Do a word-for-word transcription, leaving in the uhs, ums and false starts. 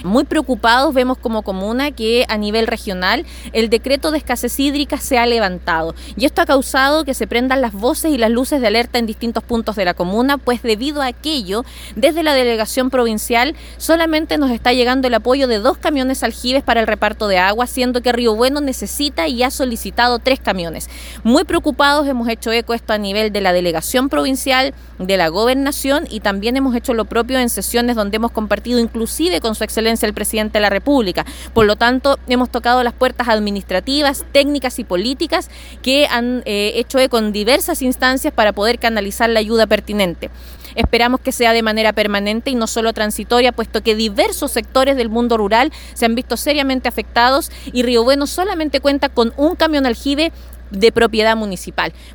Muy preocupados vemos como comuna que a nivel regional el decreto de escasez hídrica se ha levantado y esto ha causado que se prendan las voces y las luces de alerta en distintos puntos de la comuna, pues debido a aquello, desde la delegación provincial solamente nos está llegando el apoyo de dos camiones aljibes para el reparto de agua, siendo que Río Bueno necesita y ha solicitado tres camiones. Muy preocupados hemos hecho eco esto a nivel de la delegación provincial, de la gobernación, y también hemos hecho lo propio en sesiones donde hemos compartido inclusive con su excelencia el presidente de la República. Por lo tanto, hemos tocado las puertas administrativas, técnicas y políticas que han eh, hecho eco en diversas instancias para poder canalizar la ayuda pertinente. Esperamos que sea de manera permanente y no solo transitoria, puesto que diversos sectores del mundo rural se han visto seriamente afectados y Río Bueno solamente cuenta con un camión aljibe de propiedad municipal.